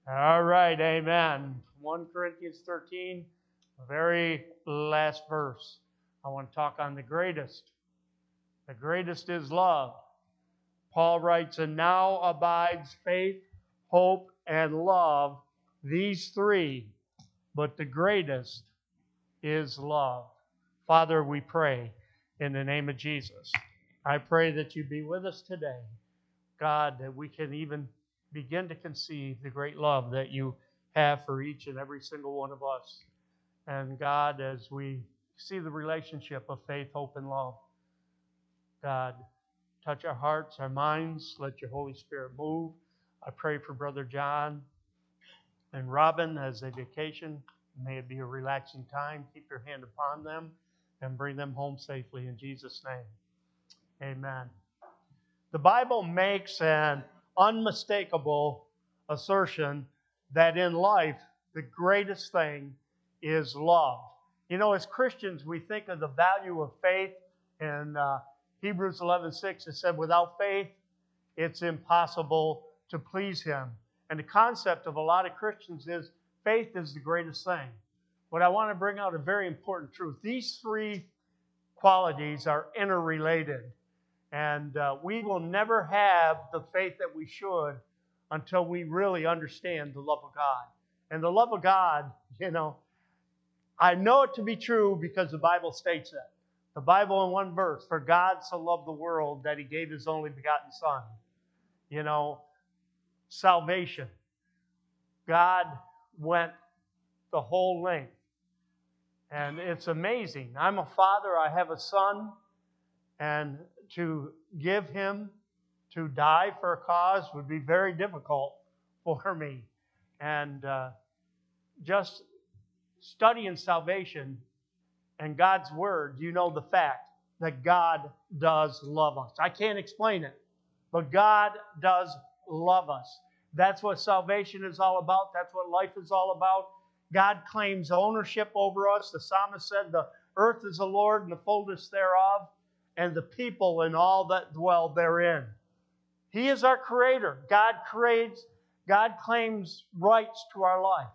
All right, amen. 1 Corinthians 13, the very last verse. I want to talk on the greatest. The greatest is love. Paul writes, and now abides faith, hope, and love, these three, but the greatest is love. Father, we pray in the name of Jesus. I pray that you be with us today. God, that we can even begin to conceive the great love that you have for each and every single one of us. And God, as we see the relationship of faith, hope, and love, God, touch our hearts, our minds. Let your Holy Spirit move. I pray for Brother John and Robin as they vacation. May it be a relaxing time. Keep your hand upon them and bring them home safely in Jesus' name. Amen. The Bible makes an unmistakable assertion that in life, the greatest thing is love. You know, as Christians, we think of the value of faith. In Hebrews 11:6, it said, without faith, it's impossible to please Him. And the concept of a lot of Christians is faith is the greatest thing. But I want to bring out a very important truth. These three qualities are interrelated. And we will never have the faith that we should until we really understand the love of God. And the love of God, you know it to be true because the Bible states it. The Bible in one verse, for God so loved the world that He gave His only begotten Son. You know, salvation. God went the whole length. And it's amazing. I'm a father, I have a son, and to give him to die for a cause would be very difficult for me. And just studying salvation and God's Word, you know the fact that God does love us. I can't explain it, but God does love us. That's what salvation is all about. That's what life is all about. God claims ownership over us. The psalmist said, the earth is the Lord and the fullness thereof, and the people and all that dwell therein. He is our creator. God creates. God claims rights to our life.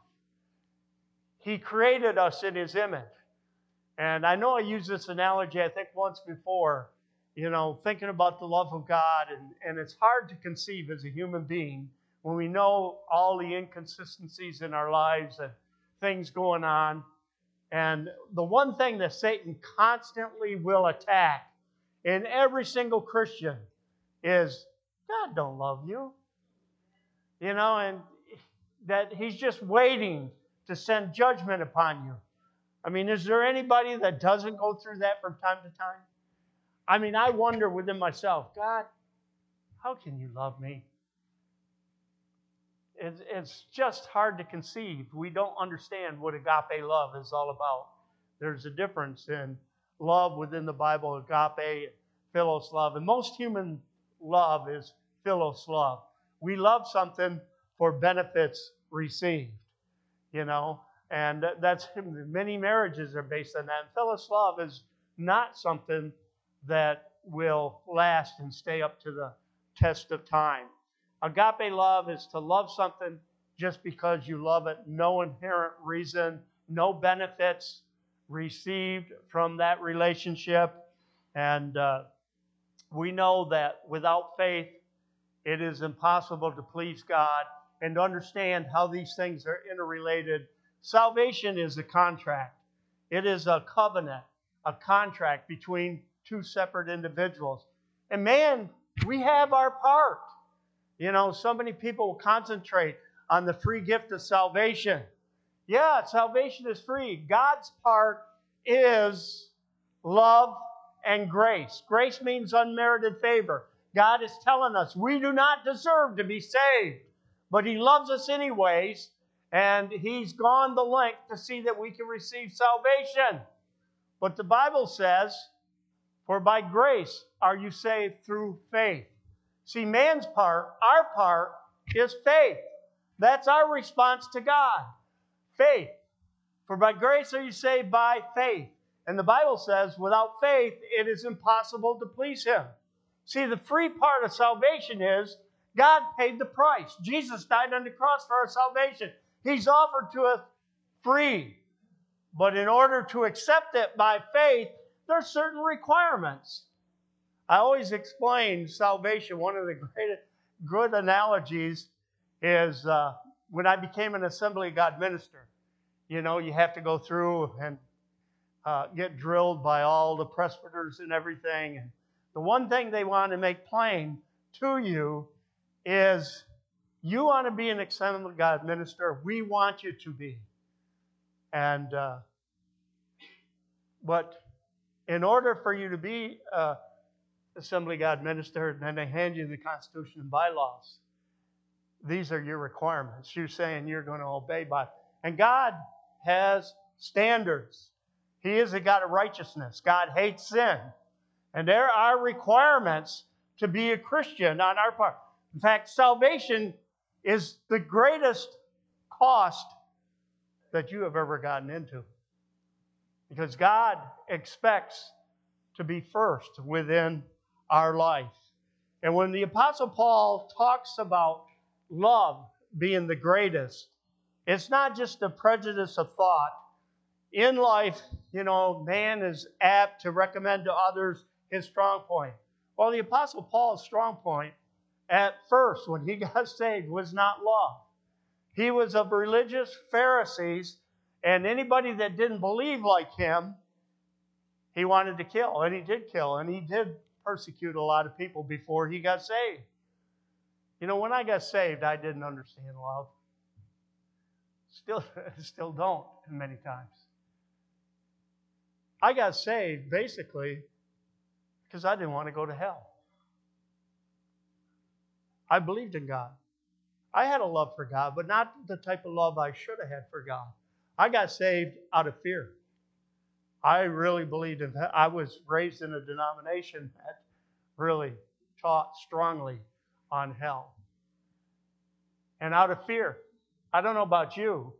He created us in His image. And I know I used this analogy, I think, once before, you know, thinking about the love of God. And it's hard to conceive as a human being when we know all the inconsistencies in our lives and things going on. And the one thing that Satan constantly will attack in every single Christian is, God don't love you. You know, and that He's just waiting to send judgment upon you. I mean, is there anybody that doesn't go through that from time to time? I mean, I wonder within myself, God, how can you love me? It's just hard to conceive. We don't understand what agape love is all about. There's a difference in love within the Bible, agape, philos love. And most human love is philos love. We love something for benefits received, you know. And that's many marriages are based on that. And philos love is not something that will last and stay up to the test of time. Agape love is to love something just because you love it. No inherent reason, no benefits received from that relationship. And we know that without faith, it is impossible to please God and to understand how these things are interrelated. Salvation is a contract. It is a covenant, a contract between two separate individuals. And man, we have our part. You know, so many people concentrate on the free gift of salvation. Yeah, salvation is free. God's part is love and grace. Grace means unmerited favor. God is telling us we do not deserve to be saved, but He loves us anyways, and He's gone the length to see that we can receive salvation. But the Bible says, for by grace are you saved through faith. See, man's part, our part, is faith. That's our response to God. Faith. For by grace are you saved by faith. And the Bible says, without faith, it is impossible to please Him. See, the free part of salvation is God paid the price. Jesus died on the cross for our salvation. He's offered to us free. But in order to accept it by faith, there are certain requirements. I always explain salvation. One of the great good analogies is when I became an Assembly of God minister. You know, you have to go through and get drilled by all the presbyters and everything. And the one thing they want to make plain to you is you want to be an Assembly of God minister. We want you to be. And but in order for you to be Assembly of God minister, and then they hand you the Constitution and bylaws. These are your requirements. You're saying you're going to obey by. And God has standards. He is a God of righteousness. God hates sin. And there are requirements to be a Christian on our part. In fact, salvation is the greatest cost that you have ever gotten into. Because God expects to be first within our life. And when the Apostle Paul talks about love being the greatest, it's not just a prejudice of thought. In life, you know, man is apt to recommend to others his strong point. Well, the Apostle Paul's strong point at first, when he got saved, was not love. He was of religious Pharisees, and anybody that didn't believe like him, he wanted to kill, and he did kill, and he did persecute a lot of people before he got saved. You know, when I got saved, I didn't understand love. Still don't many times. I got saved basically because I didn't want to go to hell. I believed in God. I had a love for God, but not the type of love I should have had for God. I got saved out of fear. I really believed in that. I was raised in a denomination that really taught strongly on hell. And out of fear. I don't know about you,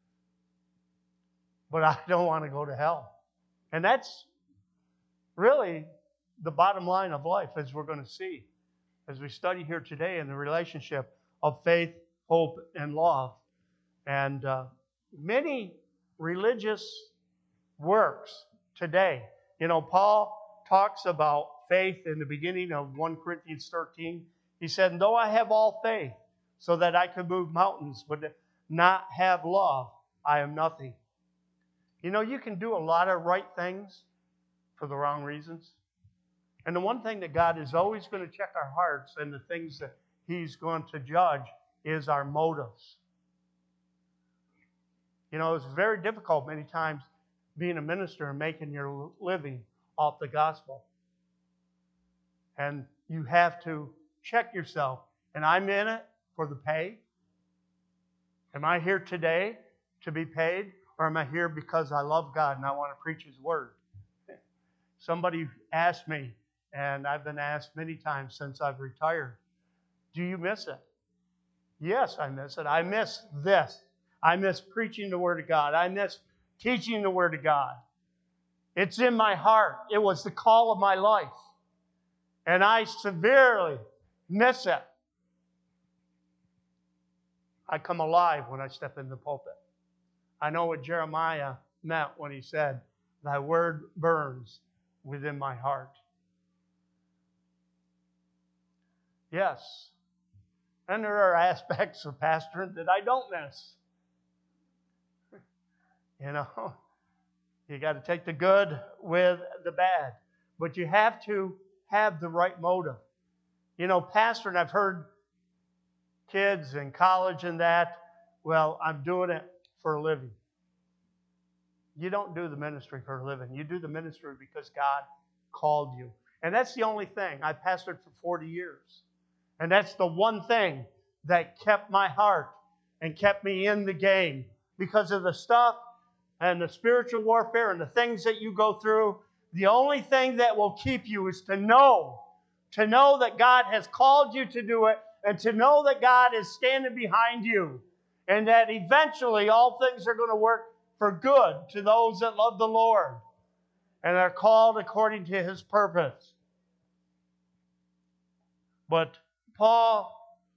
but I don't want to go to hell. And that's really the bottom line of life, as we're going to see as we study here today in the relationship of faith, hope, and love. And many religious works today. You know, Paul talks about faith in the beginning of 1 Corinthians 13. He said, though I have all faith so that I could move mountains, but not have love, I am nothing. You know, you can do a lot of right things for the wrong reasons. And the one thing that God is always going to check our hearts and the things that He's going to judge is our motives. You know, it's very difficult many times being a minister and making your living off the gospel. And you have to check yourself. And I'm in it for the pay. Am I here today to be paid? Or am I here because I love God and I want to preach His Word? Somebody asked me, and I've been asked many times since I've retired, do you miss it? Yes, I miss it. I miss this. I miss preaching the Word of God. I miss teaching the Word of God. It's in my heart. It was the call of my life. And I severely miss it. I come alive when I step in the pulpit. I know what Jeremiah meant when he said, thy word burns within my heart. Yes. And there are aspects of pastoring that I don't miss. You know, you got to take the good with the bad. But you have to have the right motive. You know, pastoring, I've heard kids in college and that, well, I'm doing it for a living. You don't do the ministry for a living. You do the ministry because God called you. And that's the only thing. I pastored for 40 years. And that's the one thing that kept my heart and kept me in the game. Because of the stuff and the spiritual warfare and the things that you go through, the only thing that will keep you is to know that God has called you to do it, and to know that God is standing behind you, and that eventually all things are going to work for good to those that love the Lord and are called according to His purpose. But Paul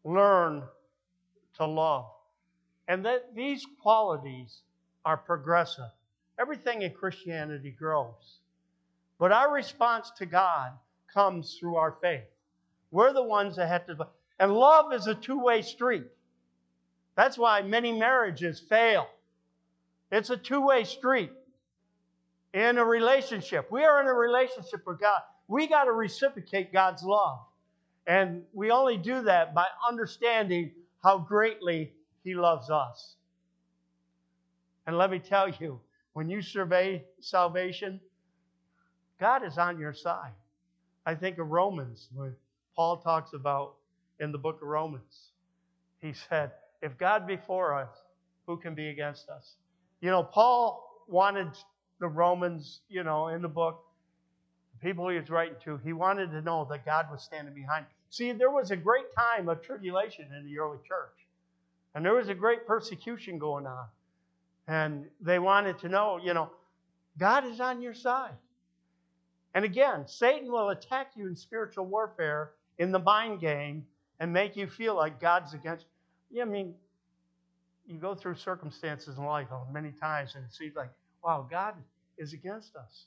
learn to love. And that these qualities are progressive. Everything in Christianity grows. But our response to God comes through our faith. We're the ones that have to. And love is a two-way street. That's why many marriages fail. It's a two-way street in a relationship. We are in a relationship with God. We got to reciprocate God's love. And we only do that by understanding how greatly He loves us. And let me tell you, when you survey salvation, God is on your side. I think of Romans, when Paul talks about in the book of Romans. He said, if God be for us, who can be against us? You know, Paul wanted the Romans, in the book, the people he was writing to, he wanted to know that God was standing behind. See, there was a great time of tribulation in the early church. And there was a great persecution going on. And they wanted to know, God is on your side. And again, Satan will attack you in spiritual warfare, in the mind game, and make you feel like God's against you. You go through circumstances in life many times, and it seems like, wow, God is against us.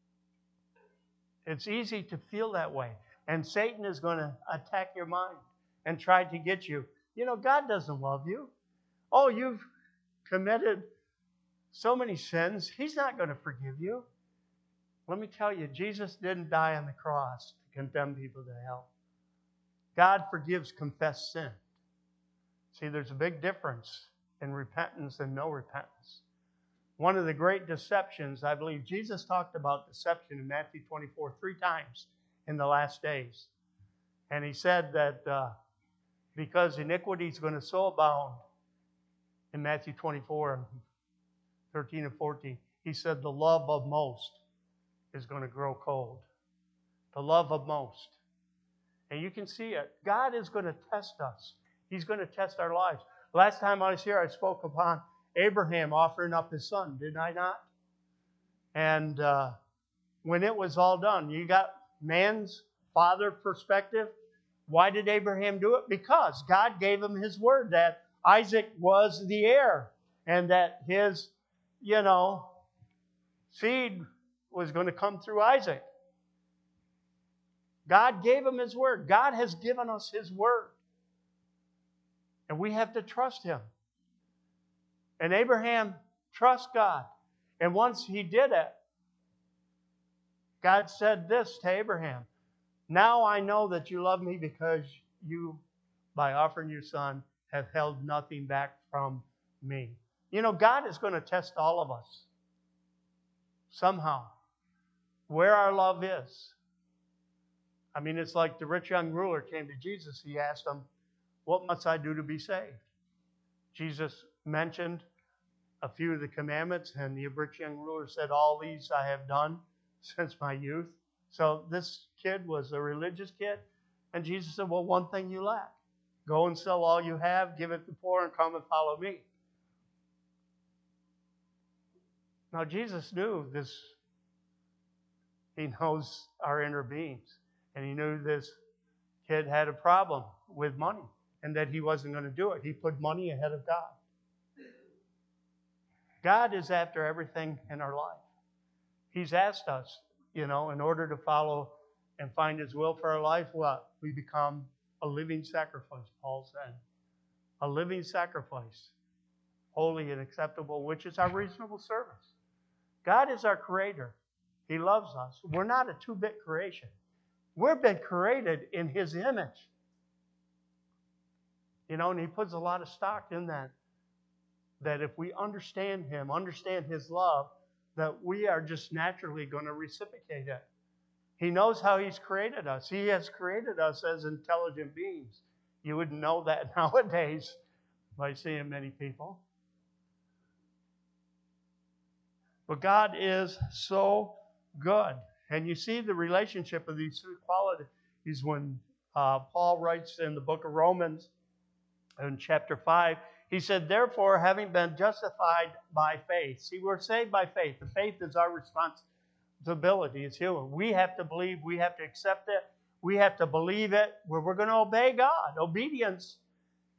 It's easy to feel that way. And Satan is going to attack your mind and try to get you. God doesn't love you. Oh, you've committed so many sins. He's not going to forgive you. Let me tell you, Jesus didn't die on the cross to condemn people to hell. God forgives confessed sin. See, there's a big difference in repentance and no repentance. One of the great deceptions, I believe, Jesus talked about deception in Matthew 24 3 times in the last days. And he said that because iniquity is going to so abound in Matthew 24, 13 and 14, he said the love of most is going to grow cold. The love of most. And you can see it. God is going to test us. He's going to test our lives. Last time I was here, I spoke upon Abraham offering up his son, did I not? And when it was all done, you got man's father perspective. Why did Abraham do it? Because God gave him his word that Isaac was the heir and that his, seed was going to come through Isaac. God gave him his word. God has given us his word. And we have to trust him. And Abraham trusts God. And once he did it, God said this to Abraham, now I know that you love me because you, by offering your son, have held nothing back from me. God is going to test all of us. Somehow. Where our love is. It's like the rich young ruler came to Jesus. He asked him, what must I do to be saved? Jesus mentioned a few of the commandments, and the rich young ruler said, all these I have done since my youth. So this kid was a religious kid, and Jesus said, well, one thing you lack. Go and sell all you have, give it to the poor, and come and follow me. Now, Jesus knew this. He knows our inner beings. And he knew this kid had a problem with money and that he wasn't going to do it. He put money ahead of God. God is after everything in our life. He's asked us, in order to follow and find his will for our life, what? We become a living sacrifice, Paul said. A living sacrifice, holy and acceptable, which is our reasonable service. God is our creator. He loves us. We're not a two-bit creation. We've been created in his image. And he puts a lot of stock in that. That if we understand him, understand his love, that we are just naturally going to reciprocate it. He knows how he's created us. He has created us as intelligent beings. You wouldn't know that nowadays by seeing many people. But God is so good. And you see the relationship of these two qualities when Paul writes in the book of Romans in chapter 5. He said, therefore, having been justified by faith. See, we're saved by faith. The faith is our responsibility. It's human. We have to believe. We have to accept it. We have to believe it. We're going to obey God. Obedience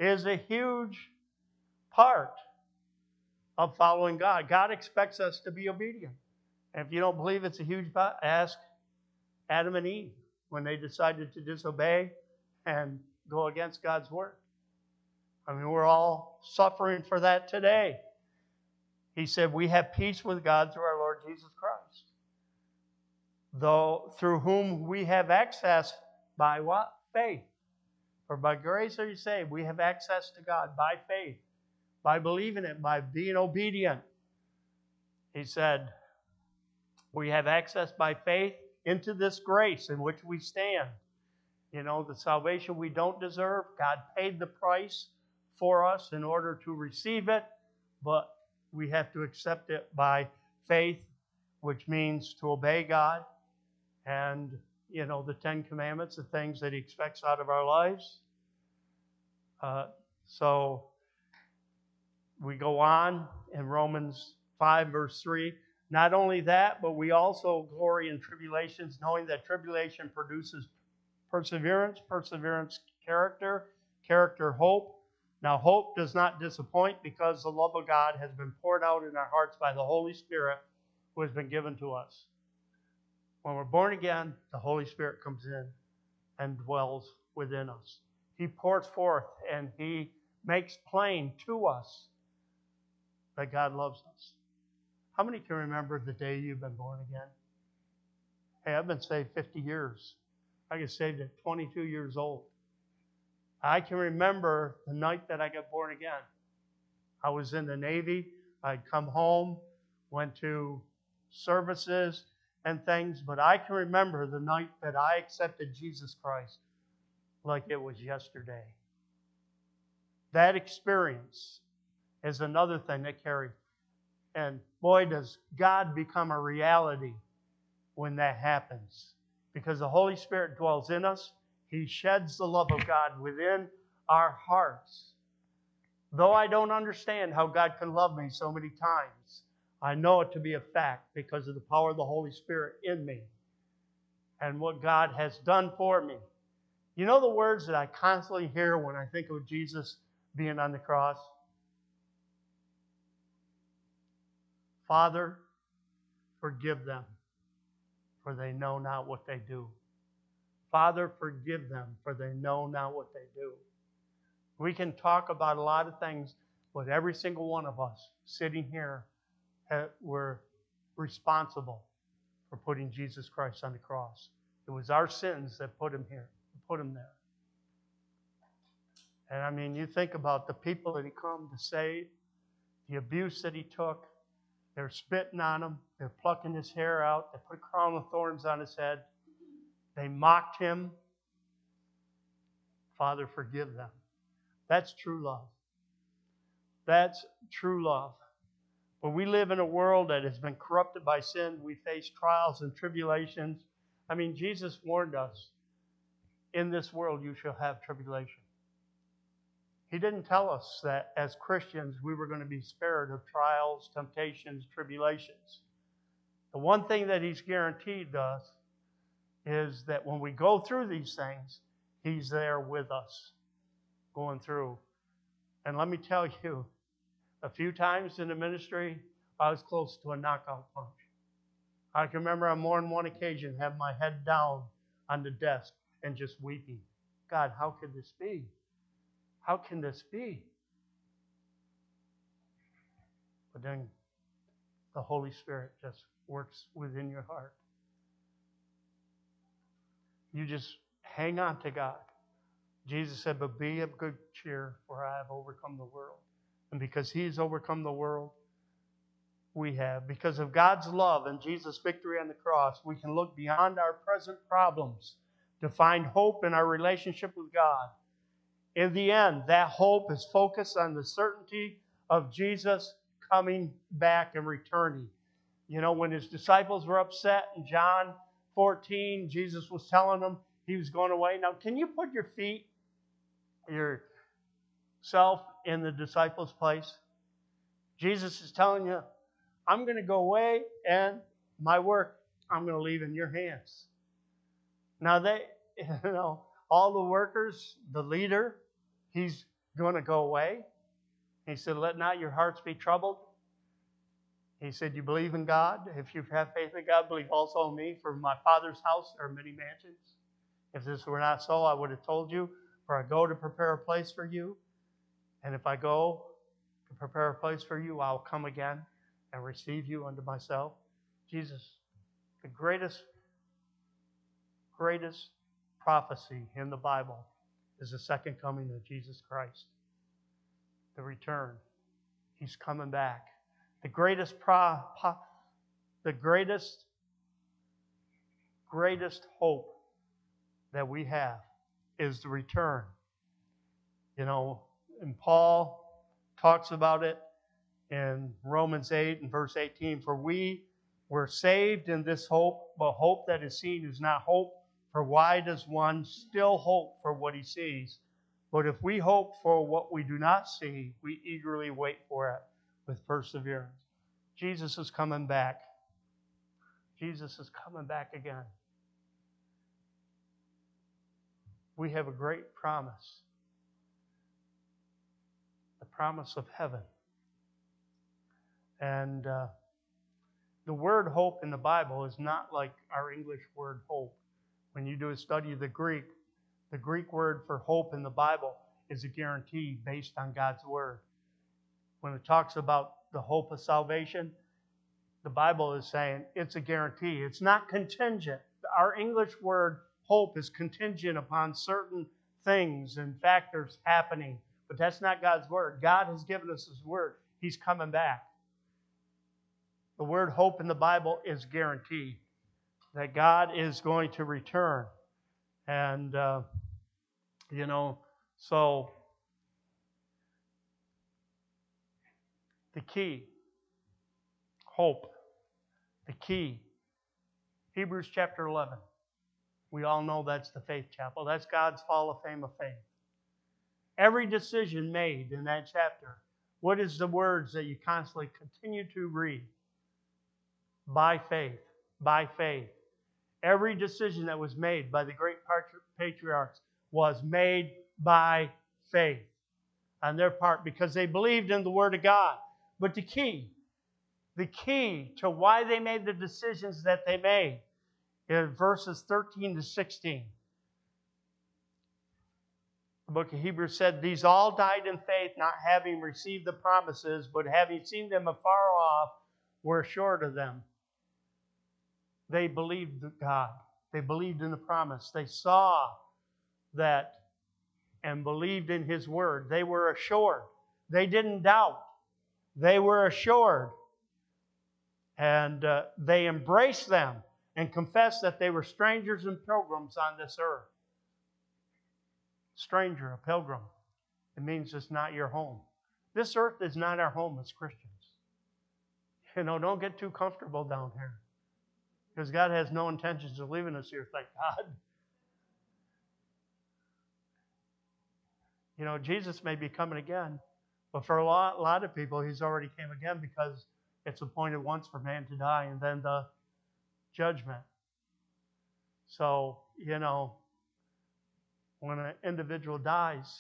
is a huge part of following God. God expects us to be obedient. And if you don't believe it's a huge part, ask Adam and Eve when they decided to disobey and go against God's word. I mean, we're all suffering for that today. He said, we have peace with God through our Lord Jesus Christ, though through whom we have access by what? Faith. For by grace are you saved. We have access to God by faith, by believing it, by being obedient. He said, we have access by faith into this grace in which we stand. You know, the salvation we don't deserve. God paid the price for us in order to receive it, but we have to accept it by faith, which means to obey God and, you know, the Ten Commandments, the things that He expects out of our lives. So we go on in Romans 5, verse 3. Not only that, but we also glory in tribulations, knowing that tribulation produces perseverance, perseverance, character, character, hope. Now, hope does not disappoint because the love of God has been poured out in our hearts by the Holy Spirit who has been given to us. When we're born again, the Holy Spirit comes in and dwells within us. He pours forth and He makes plain to us that God loves us. How many can remember the day you've been born again? Hey, I've been saved 50 years. I got saved at 22 years old. I can remember the night that I got born again. I was in the Navy. I'd come home, went to services and things, but I can remember the night that I accepted Jesus Christ like it was yesterday. That experience is another thing that carries. And boy, does God become a reality when that happens. Because the Holy Spirit dwells in us. He sheds the love of God within our hearts. Though I don't understand how God can love me so many times, I know it to be a fact because of the power of the Holy Spirit in me and what God has done for me. You know the words that I constantly hear when I think of Jesus being on the cross? Father, forgive them, for they know not what they do. Father, forgive them, for they know not what they do. We can talk about a lot of things, but every single one of us sitting here, we're responsible for putting Jesus Christ on the cross. It was our sins that put Him here, put Him there. And I mean, you think about the people that He come to save, the abuse that He took. They're spitting on Him. They're plucking His hair out. They put a crown of thorns on His head. They mocked Him. Father, forgive them. That's true love. That's true love. When we live in a world that has been corrupted by sin, we face trials and tribulations. I mean, Jesus warned us, in this world you shall have tribulation. He didn't tell us that as Christians we were going to be spared of trials, temptations, tribulations. The one thing that He's guaranteed us is that when we go through these things, He's there with us going through. And let me tell you, a few times in the ministry, I was close to a knockout punch. I can remember on more than one occasion having my head down on the desk and just weeping. God, how could this be? How can this be? But then the Holy Spirit just works within your heart. You just hang on to God. Jesus said, but be of good cheer, for I have overcome the world. And because He's overcome the world, we have. Because of God's love and Jesus' victory on the cross, we can look beyond our present problems to find hope in our relationship with God. In the end, that hope is focused on the certainty of Jesus coming back and returning. You know, when His disciples were upset in John 14, Jesus was telling them He was going away. Now, can you put yourself in the disciples' place? Jesus is telling you, I'm going to go away and my work I'm going to leave in your hands. Now, all the workers, the leader, he's going to go away. He said, let not your hearts be troubled. He said, you believe in God. If you have faith in God, believe also in me. For my Father's house there are many mansions. If this were not so, I would have told you. For I go to prepare a place for you. And if I go to prepare a place for you, I'll come again and receive you unto myself. Jesus, the greatest prophecy in the Bible is the second coming of Jesus Christ. The return. He's coming back. The greatest hope that we have is the return. You know, and Paul talks about it in Romans 8 and verse 18. For we were saved in this hope, but hope that is seen is not hope. For why does one still hope for what he sees? But if we hope for what we do not see, we eagerly wait for it with perseverance. Jesus is coming back. Jesus is coming back again. We have a great promise. The promise of heaven. And the word hope in the Bible is not like our English word hope. When you do a study of the Greek word for hope in the Bible is a guarantee based on God's word. When it talks about the hope of salvation, the Bible is saying it's a guarantee. It's not contingent. Our English word hope is contingent upon certain things and factors happening. But that's not God's word. God has given us His word. He's coming back. The word hope in the Bible is guarantee that God is going to return. And, so the key, hope, the key, Hebrews chapter 11. We all know that's the Faith Chapel. That's God's Hall of Fame of faith. Every decision made in that chapter, what is the words that you constantly continue to read? By faith, by faith. Every decision that was made by the great patriarchs was made by faith on their part because they believed in the Word of God. But the key to why they made the decisions that they made is verses 13 to 16. The book of Hebrews said, these all died in faith, not having received the promises, but having seen them afar off, were assured of them. They believed God. They believed in the promise. They saw that and believed in His word. They were assured. They didn't doubt. They were assured. And they embraced them and confessed that they were strangers and pilgrims on this earth. Stranger, a pilgrim. It means it's not your home. This earth is not our home as Christians. Don't get too comfortable down here. Because God has no intentions of leaving us here, thank God. Jesus may be coming again. But for a lot of people, He's already came again because it's appointed once for man to die and then the judgment. So, when an individual dies,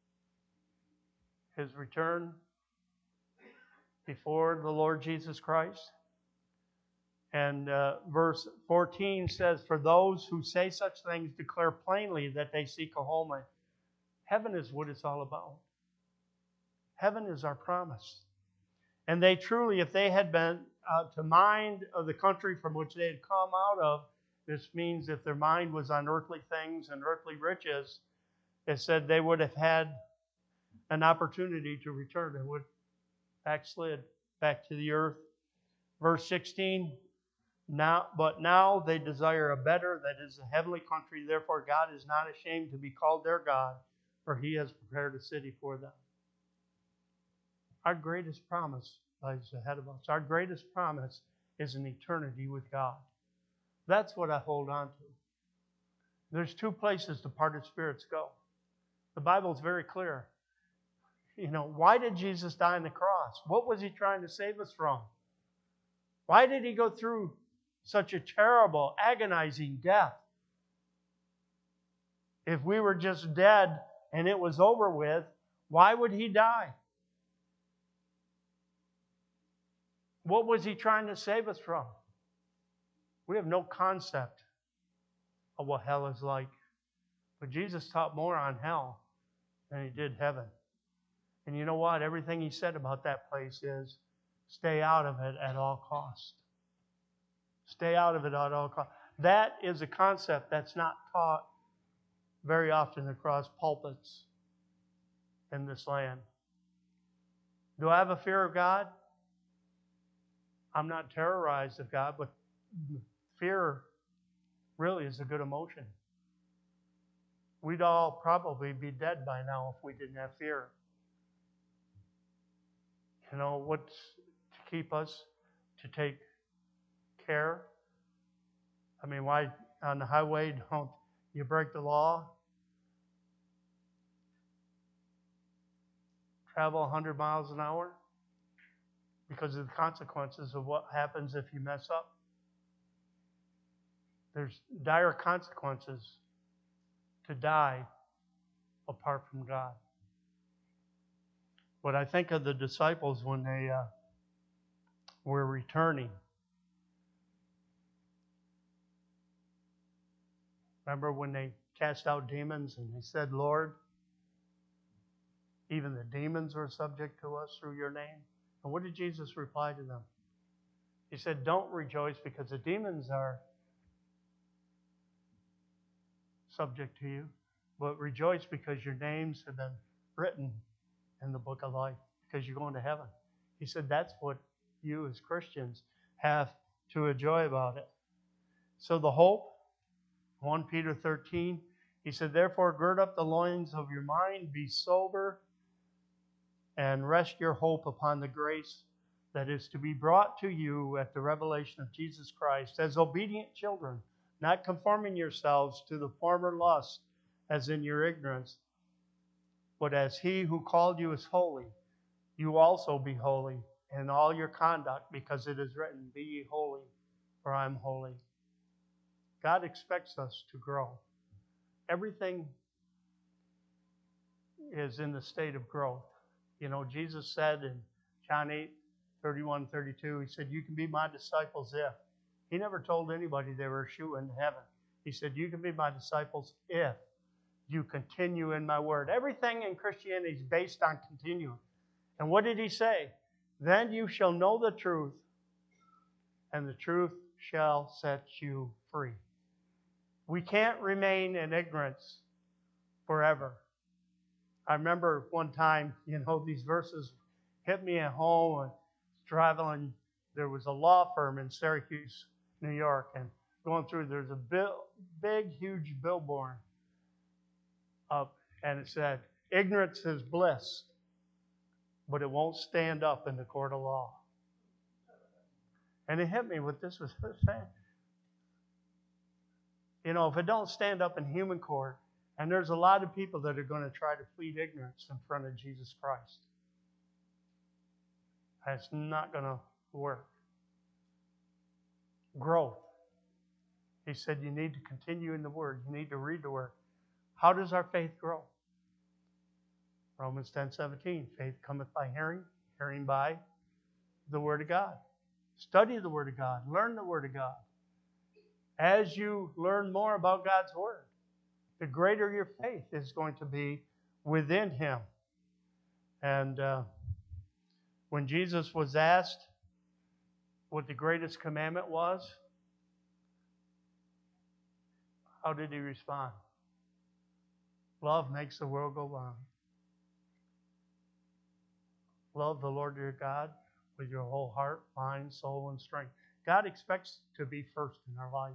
his return before the Lord Jesus Christ. And verse 14 says, for those who say such things declare plainly that they seek a home. Heaven is what it's all about. Heaven is our promise. And they truly, if they had been to mind of the country from which they had come out of, this means if their mind was on earthly things and earthly riches, it said they would have had an opportunity to return. They would backslid back to the earth. Verse 16, but now they desire a better, that is a heavenly country. Therefore God is not ashamed to be called their God, for He has prepared a city for them. Our greatest promise lies ahead of us. Our greatest promise is an eternity with God. That's what I hold on to. There's two places departed spirits go. The Bible is very clear. Why did Jesus die on the cross? What was He trying to save us from? Why did He go through such a terrible, agonizing death? If we were just dead and it was over with, Why would he die? What was he trying to save us from? We have no concept of what hell is like. But Jesus taught more on hell than he did heaven. And you know what? Everything he said about that place is stay out of it at all costs. Stay out of it at all costs. That is a concept that's not taught very often across pulpits in this land. Do I have a fear of God? I'm not terrorized of God, but fear really is a good emotion. We'd all probably be dead by now if we didn't have fear. You know, what's to keep us, to take care? I mean, why on the highway don't you break the law? Travel 100 miles an hour? Because of the consequences of what happens if you mess up. There's dire consequences to die apart from God. But I think of the disciples when they were returning. Remember when they cast out demons and they said, Lord, even the demons are subject to us through your name? And what did Jesus reply to them? He said, don't rejoice because the demons are subject to you, but rejoice because your names have been written in the book of life, because you're going to heaven. He said that's what you as Christians have to enjoy about it. So the hope, 1 Peter 13, he said, therefore gird up the loins of your mind, be sober, and rest your hope upon the grace that is to be brought to you at the revelation of Jesus Christ as obedient children, not conforming yourselves to the former lust as in your ignorance, but as he who called you is holy, you also be holy in all your conduct, because it is written, be ye holy, for I am holy. God expects us to grow. Everything is in the state of growth. You know, Jesus said in John 8:31-32, he said, you can be my disciples if. He never told anybody they were a shoe into heaven. He said, you can be my disciples if you continue in my word. Everything in Christianity is based on continuing. And what did he say? Then you shall know the truth, and the truth shall set you free. We can't remain in ignorance forever. I remember one time, these verses hit me at home. I was traveling. There was a law firm in Syracuse, New York, and going through, there's a big, huge billboard up, and it said, ignorance is bliss, but it won't stand up in the court of law. And it hit me what this was saying. If it don't stand up in human court, and there's a lot of people that are going to try to plead ignorance in front of Jesus Christ. That's not going to work. Growth. He said you need to continue in the Word. You need to read the Word. How does our faith grow? Romans 10:17. Faith cometh by hearing, hearing by the Word of God. Study the Word of God. Learn the Word of God. As you learn more about God's Word, the greater your faith is going to be within Him. And when Jesus was asked what the greatest commandment was, how did He respond? Love makes the world go round. Love the Lord your God with your whole heart, mind, soul, and strength. God expects to be first in our life.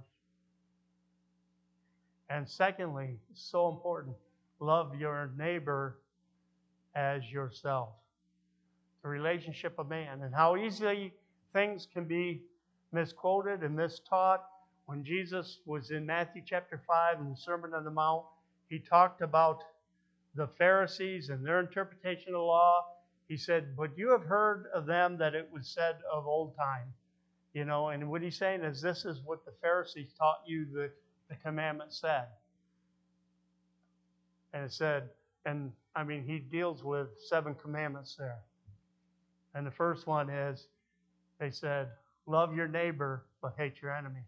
And secondly, so important, love your neighbor as yourself. The relationship of man, and how easily things can be misquoted and mistaught. When Jesus was in Matthew chapter 5 in the Sermon on the Mount, he talked about the Pharisees and their interpretation of the law. He said, but you have heard of them that it was said of old time. And what he's saying is this is what the Pharisees taught you the commandment said. And it said, and he deals with 7 commandments there. And the first one is, they said, love your neighbor, but hate your enemy.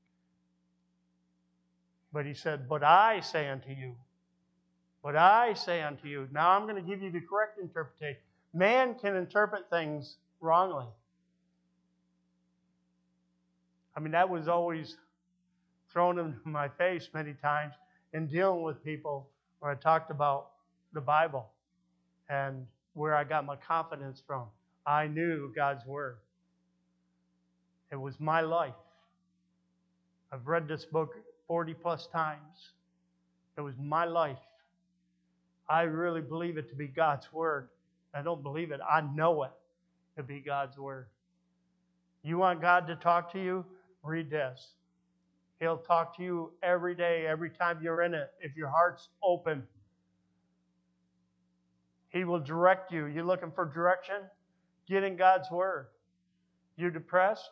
But he said, but I say unto you. But I say unto you. Now I'm going to give you the correct interpretation. Man can interpret things wrongly. That was always thrown in my face many times in dealing with people where I talked about the Bible and where I got my confidence from. I knew God's Word. It was my life. I've read this book 40 plus times. It was my life. I really believe it to be God's Word. I don't believe it. I know it to be God's Word. You want God to talk to you? Read this. He'll talk to you every day, every time you're in it, if your heart's open. He will direct you. You looking for direction? Get in God's Word. You depressed?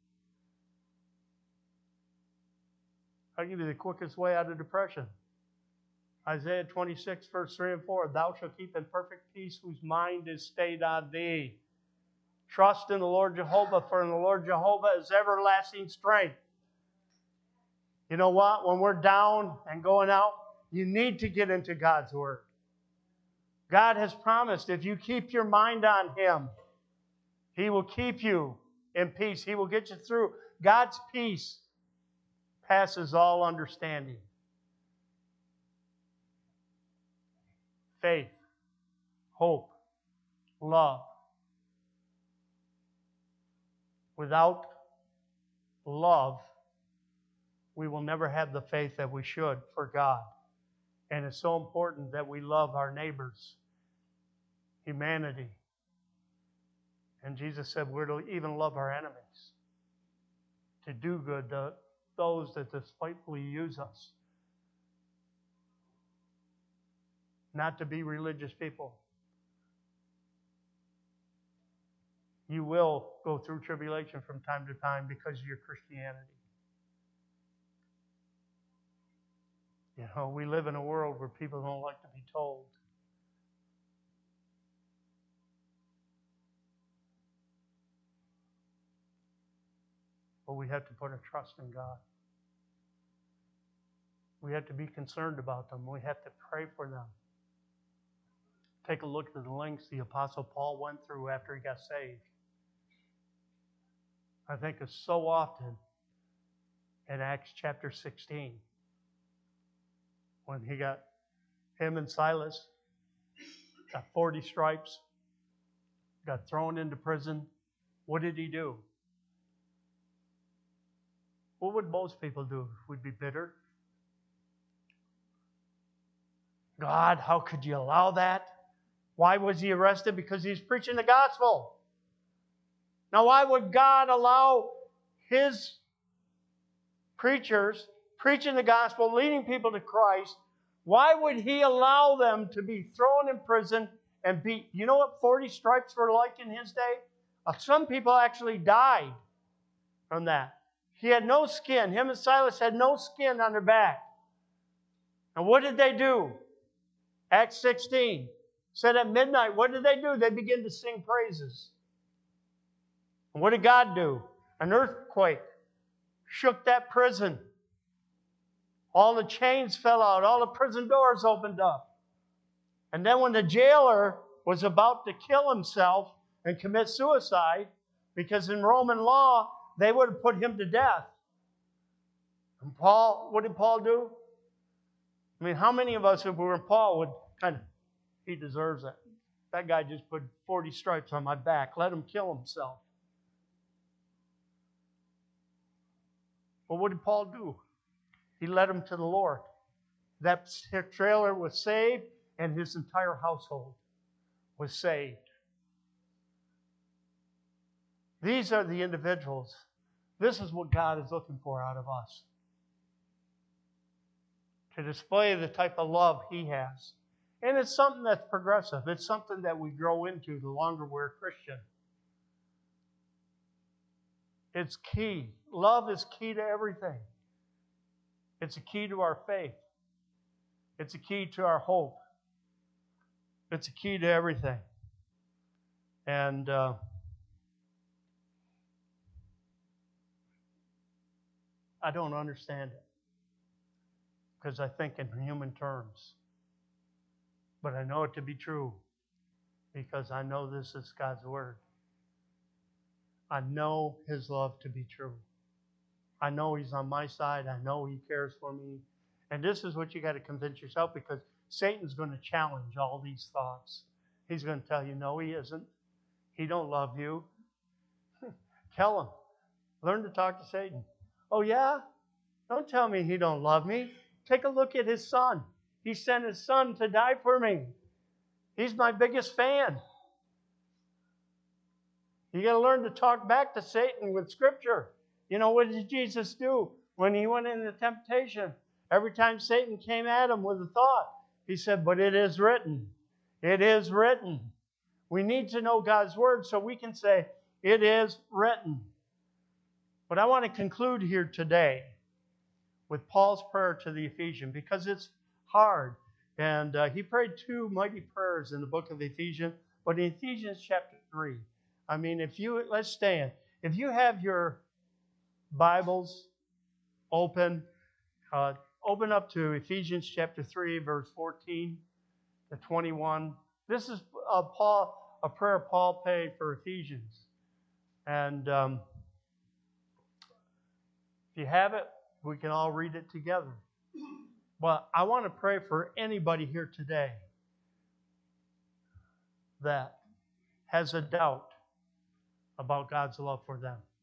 I'll give you the quickest way out of depression. Isaiah 26, verse 3 and 4. Thou shalt keep in perfect peace whose mind is stayed on thee. Trust in the Lord Jehovah, for in the Lord Jehovah is everlasting strength. You know what? When we're down and going out, you need to get into God's Word. God has promised if you keep your mind on Him, He will keep you in peace. He will get you through. God's peace passes all understanding. Faith, hope, love. Without love, we will never have the faith that we should for God. And it's so important that we love our neighbors, humanity. And Jesus said we're to even love our enemies, to do good to those that despitefully use us. Not to be religious people. You will go through tribulation from time to time because of your Christianity. We live in a world where people don't like to be told. But we have to put our trust in God. We have to be concerned about them. We have to pray for them. Take a look at the lengths the Apostle Paul went through after he got saved. I think it's so often in Acts chapter 16 when him and Silas got 40 stripes, got thrown into prison. What did he do? What would most people do? Would be bitter. God, how could you allow that? Why was he arrested? Because he's preaching the gospel. Now, why would God allow His preachers preaching the gospel, leading people to Christ? Why would He allow them to be thrown in prison and beat? You know what 40 stripes were like in his day? Some people actually died from that. He had no skin. Him and Silas had no skin on their back. And what did they do? Acts 16 said at midnight, what did they do? They began to sing praises. And what did God do? An earthquake shook that prison. All the chains fell out. All the prison doors opened up. And then when the jailer was about to kill himself and commit suicide, because in Roman law, they would have put him to death. And Paul, what did Paul do? How many of us, if we were Paul, would he deserves it. That guy just put 40 stripes on my back. Let him kill himself. Well, what did Paul do? He led him to the Lord. That trailer was saved, and his entire household was saved. These are the individuals. This is what God is looking for out of us. To display the type of love He has. And it's something that's progressive. It's something that we grow into the longer we're a Christian. It's key. Love is key to everything. It's a key to our faith. It's a key to our hope. It's a key to everything. And I don't understand it because I think in human terms. But I know it to be true because I know this is God's Word. I know His love to be true. I know He's on my side. I know He cares for me. And this is what you got to convince yourself, because Satan's going to challenge all these thoughts. He's going to tell you, no, he isn't. He don't love you. Tell him. Learn to talk to Satan. Oh, yeah? Don't tell me he don't love me. Take a look at his son. He sent his son to die for me. He's my biggest fan. You got to learn to talk back to Satan with Scripture. You know, what did Jesus do when He went into temptation? Every time Satan came at Him with a thought, He said, but it is written. It is written. We need to know God's Word so we can say, it is written. But I want to conclude here today with Paul's prayer to the Ephesians, because it's hard. And he prayed two mighty prayers in the book of Ephesians. But in Ephesians chapter 3, I mean, let's stand. If you have your Bibles open, open up to Ephesians chapter 3, verse 14 to 21. This is a prayer Paul prayed for Ephesians. And if you have it, we can all read it together. But I want to pray for anybody here today that has a doubt about God's love for them.